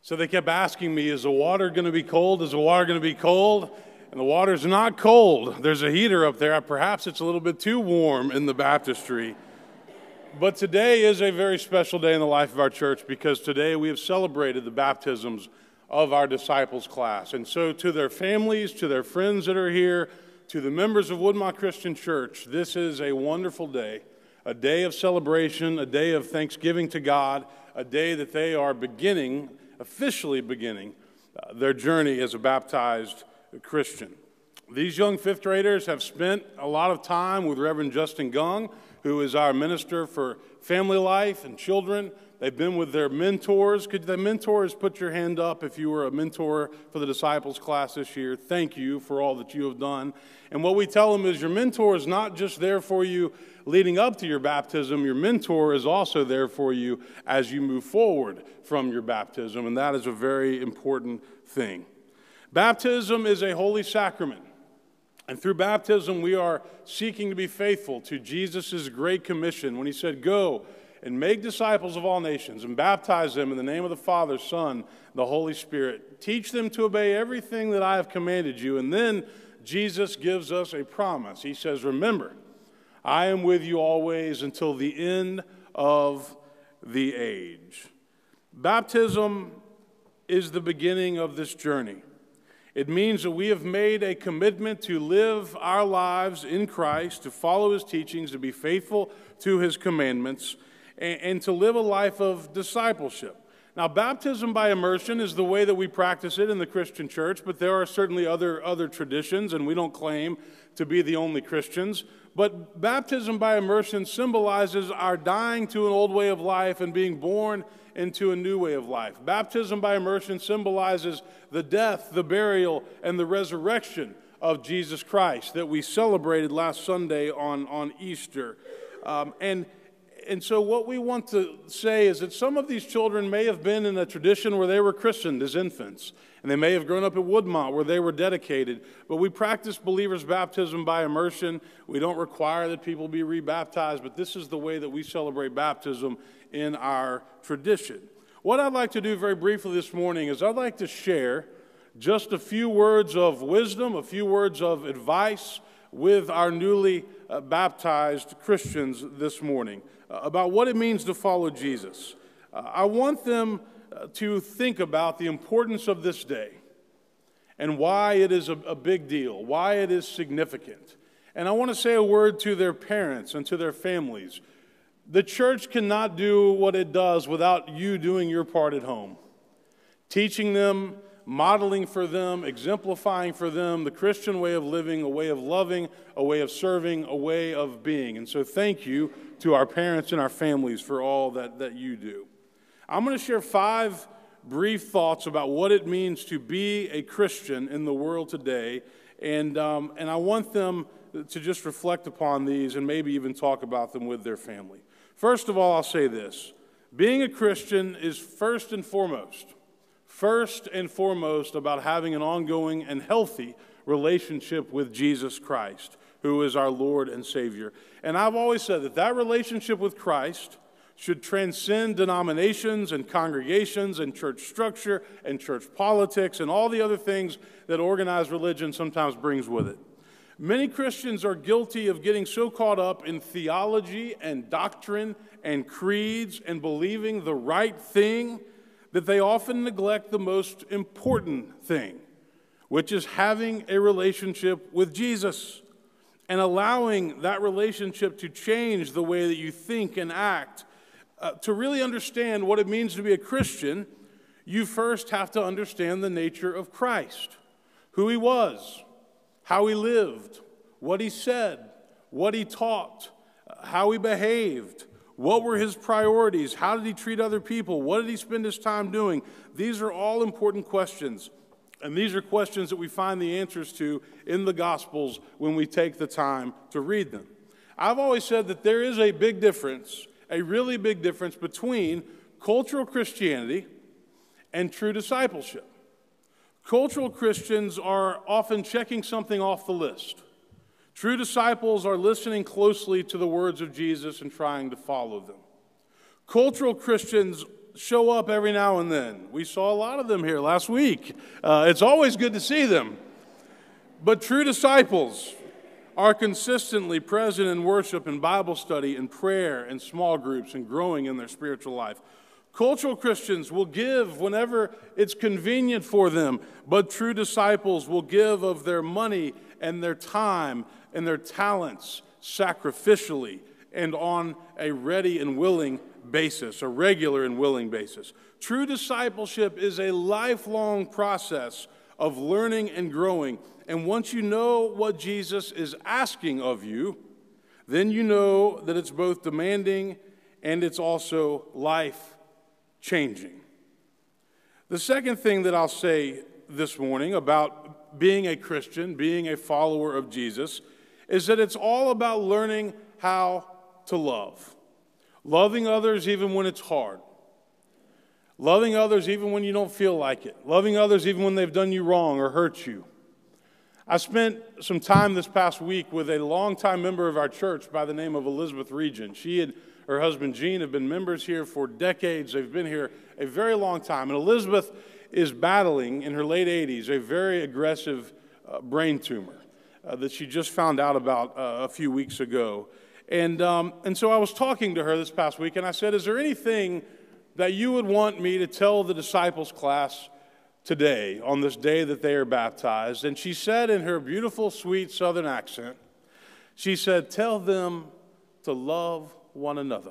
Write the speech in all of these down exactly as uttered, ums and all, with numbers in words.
So they kept asking me, is the water going to be cold? Is the water going to be cold? And the water's not cold. There's a heater up there. Perhaps it's a little bit too warm in the baptistry. But today is a very special day in the life of our church because today we have celebrated the baptisms of our disciples class. And so to their families, to their friends that are here, to the members of Woodmont Christian Church, this is a wonderful day, a day of celebration, a day of thanksgiving to God, a day that they are beginning, officially beginning, uh, their journey as a baptized Christian. These young fifth graders have spent a lot of time with Reverend Justin Gung, who is our minister for family life and children. They've been with their mentors. Could the mentors put your hand up if you were a mentor for the disciples class this year? Thank you for all that you have done. And what we tell them is your mentor is not just there for you leading up to your baptism. Your mentor is also there for you as you move forward from your baptism, and that is a very important thing. Baptism is a holy sacrament. And through baptism, we are seeking to be faithful to Jesus' great commission when he said, go and make disciples of all nations and baptize them in the name of the Father, Son, the Holy Spirit. Teach them to obey everything that I have commanded you. And then Jesus gives us a promise. He says, remember, I am with you always until the end of the age. Baptism is the beginning of this journey. It means that we have made a commitment to live our lives in Christ, to follow his teachings, to be faithful to his commandments, and, and to live a life of discipleship. Now, baptism by immersion is the way that we practice it in the Christian church, but there are certainly other, other traditions, and we don't claim to be the only Christians. But baptism by immersion symbolizes our dying to an old way of life and being born into a new way of life. Baptism by immersion symbolizes the death, the burial, and the resurrection of Jesus Christ that we celebrated last Sunday on, on Easter. Um, and, and so what we want to say is that some of these children may have been in a tradition where they were christened as infants, and they may have grown up at Woodmont where they were dedicated, but we practice believers' baptism by immersion. We don't require that people be rebaptized, but this is the way that we celebrate baptism in our tradition. What I'd like to do very briefly this morning is I'd like to share just a few words of wisdom, a few words of advice with our newly uh, baptized Christians this morning uh, about what it means to follow Jesus. Uh, I want them uh, to think about the importance of this day and why it is a, a big deal, why it is significant. And I want to say a word to their parents and to their families. The church cannot do what it does without you doing your part at home. Teaching them, modeling for them, exemplifying for them the Christian way of living, a way of loving, a way of serving, a way of being. And so thank you to our parents and our families for all that, that you do. I'm going to share five brief thoughts about what it means to be a Christian in the world today. And, um, and I want them to just reflect upon these and maybe even talk about them with their family. First of all, I'll say this. Being a Christian is first and foremost, first and foremost about having an ongoing and healthy relationship with Jesus Christ, who is our Lord and Savior. And I've always said that that relationship with Christ should transcend denominations and congregations and church structure and church politics and all the other things that organized religion sometimes brings with it. Many Christians are guilty of getting so caught up in theology and doctrine and creeds and believing the right thing that they often neglect the most important thing, which is having a relationship with Jesus and allowing that relationship to change the way that you think and act. Uh, to really understand what it means to be a Christian, you first have to understand the nature of Christ, who he was, how he lived, what he said, what he taught, how he behaved, what were his priorities, how did he treat other people, what did he spend his time doing. These are all important questions, and these are questions that we find the answers to in the Gospels when we take the time to read them. I've always said that there is a big difference, a really big difference between cultural Christianity and true discipleship. Cultural Christians are often checking something off the list. True disciples are listening closely to the words of Jesus and trying to follow them. Cultural Christians show up every now and then. We saw a lot of them here last week. Uh, it's always good to see them. But true disciples are consistently present in worship and Bible study and prayer and small groups and growing in their spiritual life. Cultural Christians will give whenever it's convenient for them, but true disciples will give of their money and their time and their talents sacrificially and on a ready and willing basis, a regular and willing basis. True discipleship is a lifelong process of learning and growing. And once you know what Jesus is asking of you, then you know that it's both demanding and it's also life-changing. The second thing that I'll say this morning about being a Christian, being a follower of Jesus, is that it's all about learning how to love. Loving others even when it's hard. Loving others even when you don't feel like it. Loving others even when they've done you wrong or hurt you. I spent some time this past week with a longtime member of our church by the name of Elizabeth Regent. She and her husband Gene have been members here for decades. They've been here a very long time. And Elizabeth is battling in her late eighties a very aggressive uh, brain tumor uh, that she just found out about uh, a few weeks ago. And, um, and so I was talking to her this past week, and I said, is there anything that you would want me to tell the disciples class today, on this day that they are baptized? And she said in her beautiful, sweet Southern accent, she said, tell them to love one another.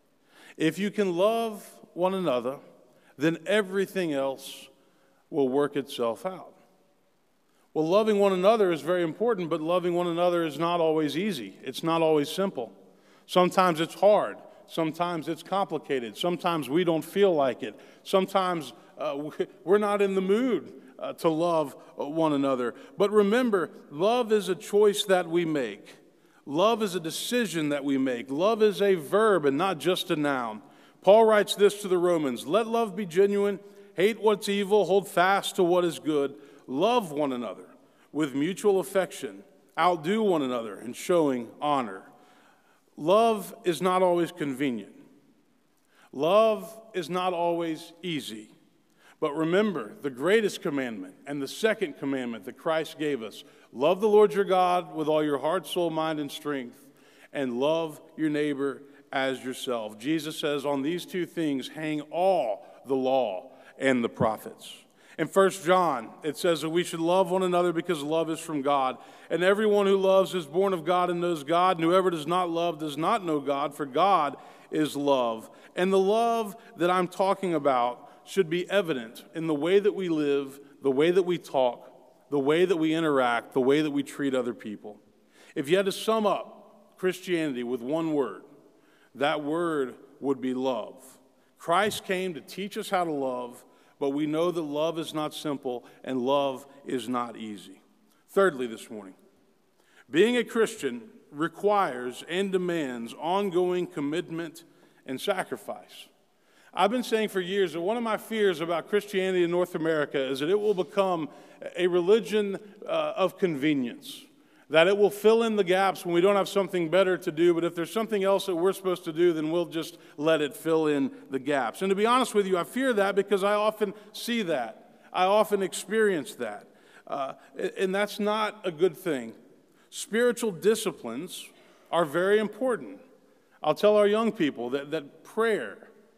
If you can love one another, then everything else will work itself out. Well, loving one another is very important, but loving one another is not always easy. It's not always simple. Sometimes it's hard. Sometimes it's complicated. Sometimes we don't feel like it. Sometimes uh, we're not in the mood uh, to love one another. But remember, love is a choice that we make. Love is a decision that we make. Love is a verb and not just a noun. Paul writes this to the Romans, let love be genuine, hate what's evil, hold fast to what is good, love one another with mutual affection, outdo one another in showing honor. Love is not always convenient. Love is not always easy. But remember, the greatest commandment and the second commandment that Christ gave us, love the Lord your God with all your heart, soul, mind, and strength, and love your neighbor as yourself. Jesus says, on these two things hang all the law and the prophets. In First John, it says that we should love one another because love is from God. And everyone who loves is born of God and knows God. And whoever does not love does not know God, for God is love. And the love that I'm talking about should be evident in the way that we live, the way that we talk, the way that we interact, the way that we treat other people. If you had to sum up Christianity with one word, that word would be love. Christ came to teach us how to love, but we know that love is not simple and love is not easy. Thirdly this morning, being a Christian requires and demands ongoing commitment and sacrifice. I've been saying for years that one of my fears about Christianity in North America is that it will become a religion uh, of convenience, that it will fill in the gaps when we don't have something better to do, but if there's something else that we're supposed to do, then we'll just let it fill in the gaps. And to be honest with you, I fear that because I often see that. I often experience that. Uh, and that's not a good thing. Spiritual disciplines are very important. I'll tell our young people that, that prayer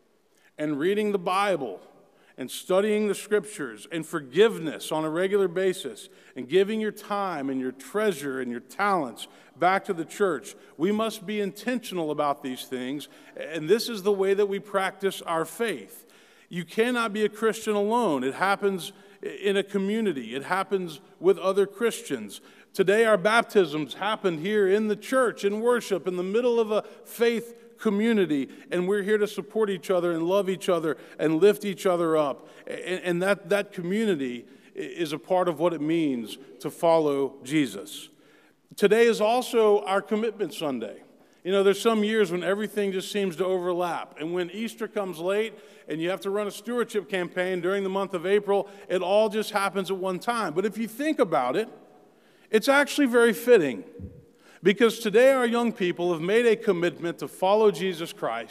and reading the Bible and studying the Scriptures and forgiveness on a regular basis and giving your time and your treasure and your talents back to the church, we must be intentional about these things, and this is the way that we practice our faith. You cannot be a Christian alone. It happens in a community. It happens with other Christians. Today our baptisms happened here in the church, in worship, in the middle of a faith community, and we're here to support each other and love each other and lift each other up. And, and that, that community is a part of what it means to follow Jesus. Today is also our Commitment Sunday. You know, there's some years when everything just seems to overlap. And when Easter comes late and you have to run a stewardship campaign during the month of April, it all just happens at one time. But if you think about it, it's actually very fitting. Because today our young people have made a commitment to follow Jesus Christ,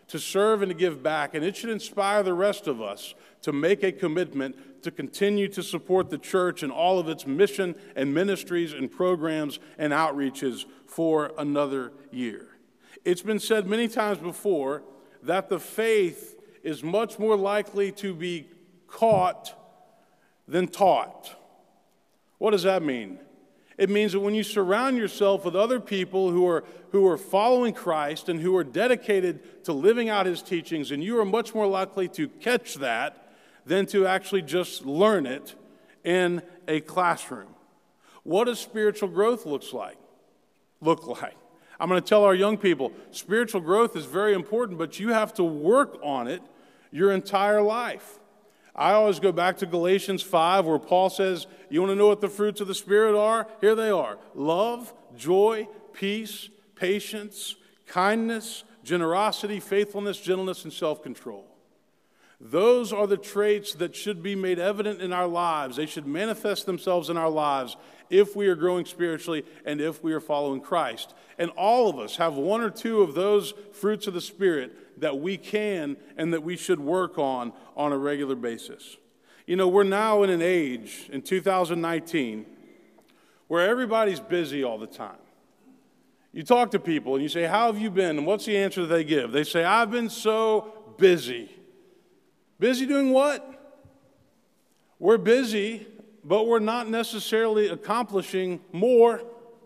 to serve and to give back, and it should inspire the rest of us to make a commitment to continue to support the church and all of its mission and ministries and programs and outreaches for another year. It's been said many times before that the faith is much more likely to be caught than taught. What does that mean? It means that when you surround yourself with other people who are, who are following Christ and who are dedicated to living out his teachings, and you are much more likely to catch that than to actually just learn it in a classroom. What does spiritual growth looks like? Look like? I'm going to tell our young people, spiritual growth is very important, but you have to work on it your entire life. I always go back to Galatians five, where Paul says, you want to know what the fruits of the Spirit are? Here they are: love, joy, peace, patience, kindness, generosity, faithfulness, gentleness, and self-control. Those are the traits that should be made evident in our lives. They should manifest themselves in our lives if we are growing spiritually and if we are following Christ. And all of us have one or two of those fruits of the Spirit that we can and that we should work on on a regular basis. You know, we're now in an age, in two thousand nineteen, where everybody's busy all the time. You talk to people and you say, how have you been? And what's the answer that they give? They say, I've been so busy. Busy doing what? We're busy, but we're not necessarily accomplishing more.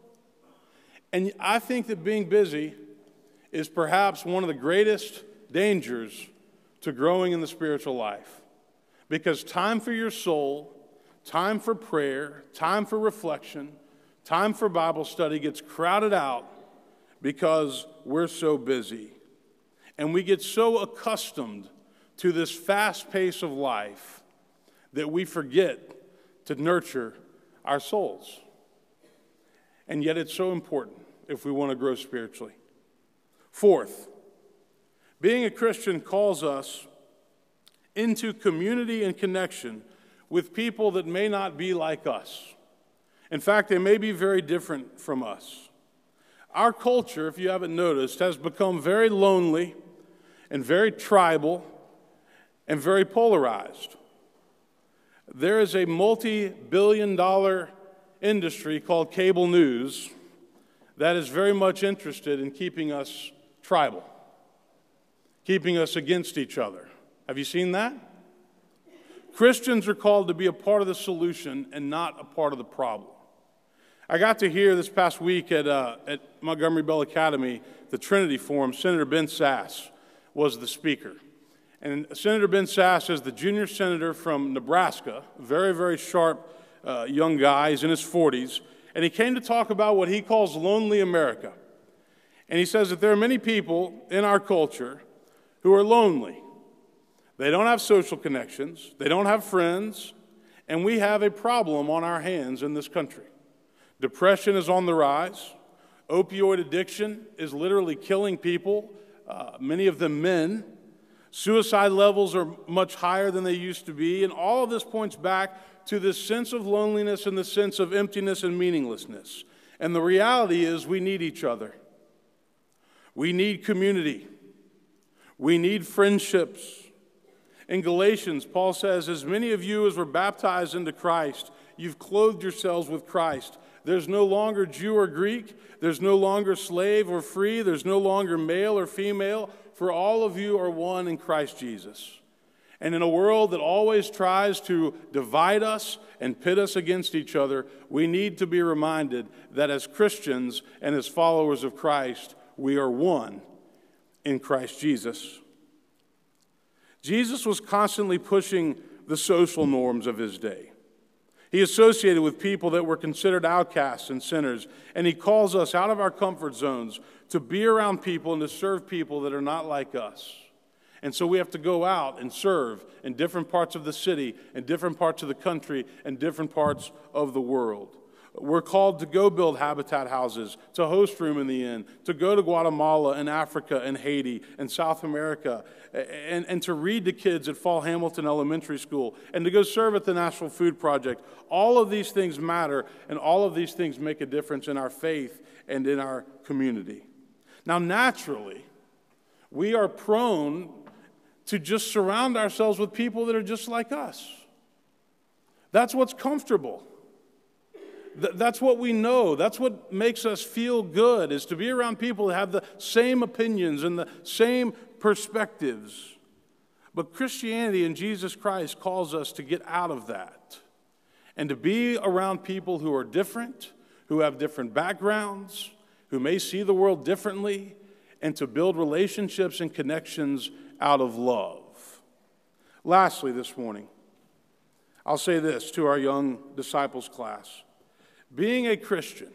And I think that being busy is perhaps one of the greatest dangers to growing in the spiritual life. Because time for your soul, time for prayer, time for reflection, time for Bible study gets crowded out because we're so busy. And we get so accustomed to this fast pace of life that we forget to nurture our souls. And yet it's so important if we want to grow spiritually. Fourth, being a Christian calls us into community and connection with people that may not be like us. In fact, they may be very different from us. Our culture, if you haven't noticed, has become very lonely and very tribal and very polarized. There is a multi-billion dollar industry called cable news that is very much interested in keeping us tribal, keeping us against each other. Have you seen that? Christians are called to be a part of the solution and not a part of the problem. I got to hear this past week at, uh, at Montgomery Bell Academy, the Trinity Forum, Senator Ben Sasse was the speaker. And Senator Ben Sasse is the junior senator from Nebraska, very, very sharp uh, young guy. He's in his forties. And he came to talk about what he calls lonely America. And he says that there are many people in our culture who are lonely. They don't have social connections. They don't have friends. And we have a problem on our hands in this country. Depression is on the rise. Opioid addiction is literally killing people, uh, many of them men. Suicide levels are much higher than they used to be, and all of this points back to this sense of loneliness and the sense of emptiness and meaninglessness. And the reality is we need each other. We need community. We need friendships. In Galatians, Paul says, as many of you as were baptized into Christ, you've clothed yourselves with Christ. There's no longer Jew or Greek. There's no longer slave or free. There's no longer male or female. For all of you are one in Christ Jesus. And in a world that always tries to divide us and pit us against each other, we need to be reminded that as Christians and as followers of Christ, we are one in Christ Jesus. Jesus was constantly pushing the social norms of his day. He associated with people that were considered outcasts and sinners, and he calls us out of our comfort zones to be around people and to serve people that are not like us. And so we have to go out and serve in different parts of the city, in different parts of the country, and different parts of the world. We're called to go build habitat houses, to host Room in the Inn, to go to Guatemala and Africa and Haiti and South America, and, and to read to kids at Fall Hamilton Elementary School, and to go serve at the National Food Project. All of these things matter, and all of these things make a difference in our faith and in our community. Now, naturally, We are prone to just surround ourselves with people that are just like us. That's what's comfortable. Th- that's what we know. That's what makes us feel good, is to be around people that have the same opinions and the same perspectives. But Christianity and Jesus Christ calls us to get out of that and to be around people who are different, who have different backgrounds, who may see the world differently, and to build relationships and connections out of love. Lastly, this morning, I'll say this to our young disciples class. Being a Christian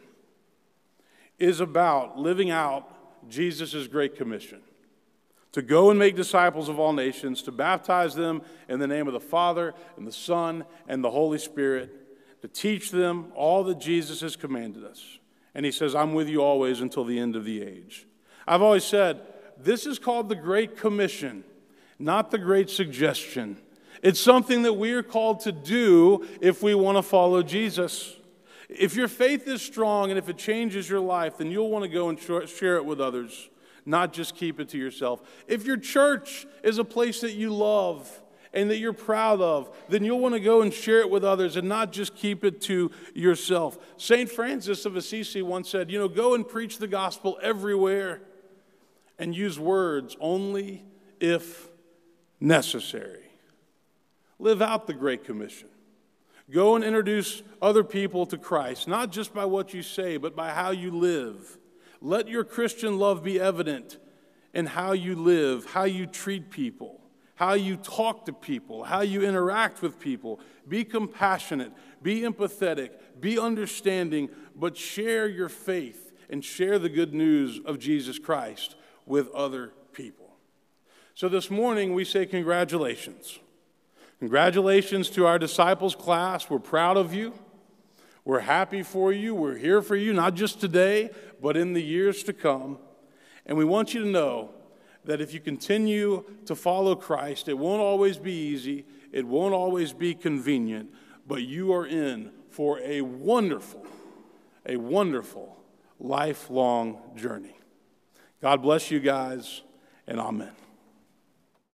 is about living out Jesus' Great Commission, to go and make disciples of all nations, to baptize them in the name of the Father and the Son and the Holy Spirit, to teach them all that Jesus has commanded us. And he says, I'm with you always until the end of the age. I've always said, this is called the Great Commission, not the Great Suggestion. It's something that we are called to do if we want to follow Jesus. If your faith is strong and if it changes your life, then you'll want to go and share it with others, not just keep it to yourself. If your church is a place that you love and that you're proud of, then you'll want to go and share it with others and not just keep it to yourself. Saint Francis of Assisi once said, you know, go and preach the gospel everywhere and use words only if necessary. Live out the Great Commission. Go and introduce other people to Christ, not just by what you say, but by how you live. Let your Christian love be evident in how you live, how you treat people, how you talk to people, how you interact with people. Be compassionate, be empathetic, be understanding, but share your faith and share the good news of Jesus Christ with other people. So this morning we say congratulations. Congratulations to our disciples class. We're proud of you. We're happy for you. We're here for you, not just today, but in the years to come. And we want you to know that if you continue to follow Christ, it won't always be easy. It won't always be convenient, but you are in for a wonderful, a wonderful lifelong journey. God bless you guys, and amen.